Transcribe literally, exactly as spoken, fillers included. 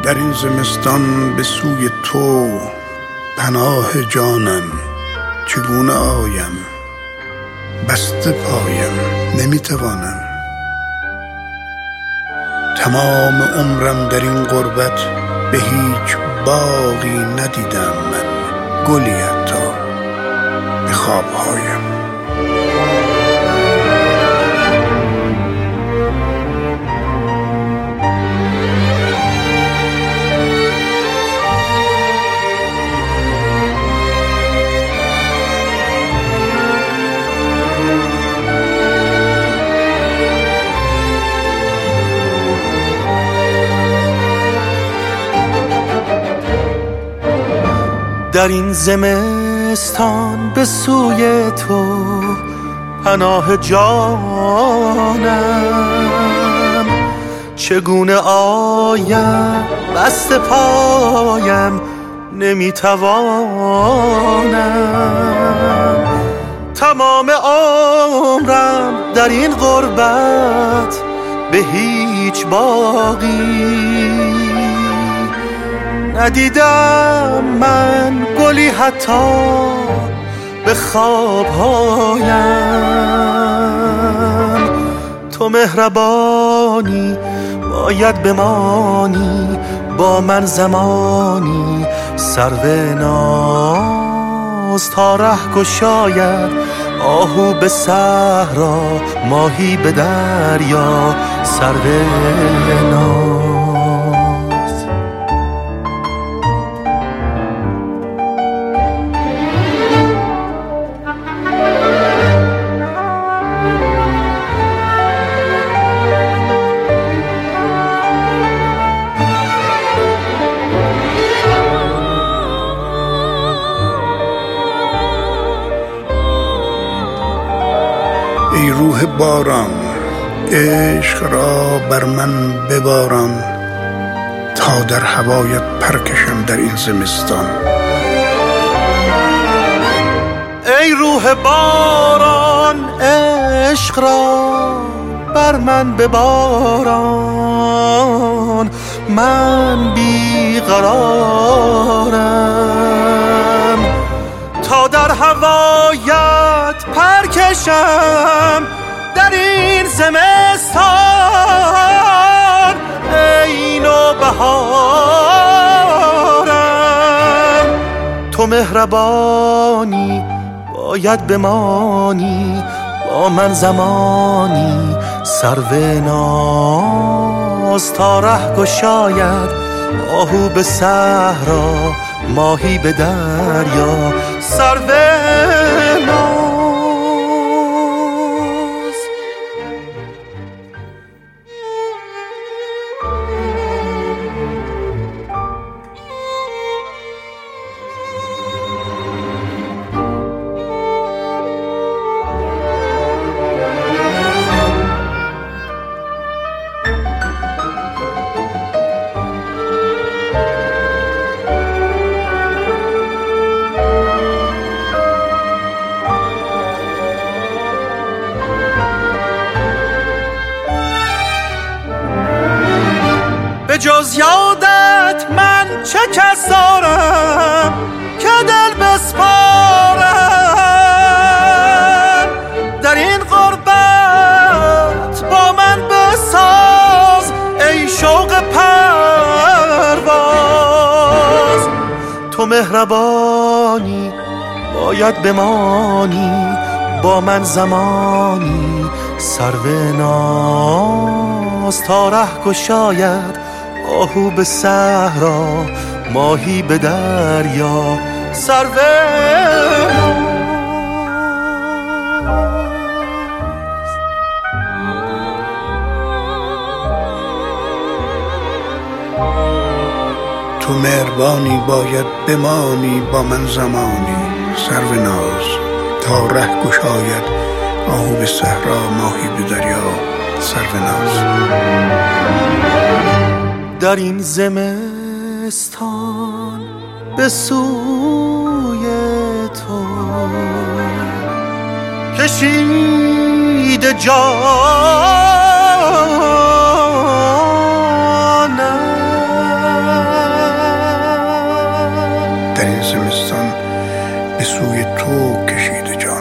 در این زمستان به سوی تو پناه جانم، چگونه آیم؟ بسته پایم نمیتوانم. تمام عمرم در این غربت به هیچ باغی ندیدم من، گلی حتی به خوابهایم. در این زمستان به سوی تو پناه جانم، چگونه آیم؟ بسته پایم نمیتوانم. تمام عمرم در این غربت به هیچ باغی ندیدم من، گلی حتی به خوابهایم. تو مهربانی باید بمانی با من زمانی، سرو ناز تا ره گشاید آهو به صحرا، ماهی به دریا. سرو ناز ای روح باران، عشق را بر من بباران تا در هوایت پرکشم در این زمستان. ای روح باران، عشق را بر من بباران، من بیقرارم تا در هوایت پرکشم در این زمستان. ای نوبهارم، تو مهربانی باید بمانی با من زمانی، سرو ناز تا ره گشاید آهو به صحرا، ماهی به دریا. سرو ناز به جز یادت من چه کس دارم که دل بسپارم؟ در این غربت با من بساز ای شوق پرواز. تو مهربانی باید بمانی با من زمانی، سرو ناز تا ره گشاید آهو به صحرا، ماهی به دریا. سرو تو مهربانی باید بمانی با من زمانی، سرو ناز تا ره گشاید آهو به صحرا، ماهی به دریا. سرو ناز در این زمستان به سوی تو کشید جانم، زمستان به سوی تو کشیده جان.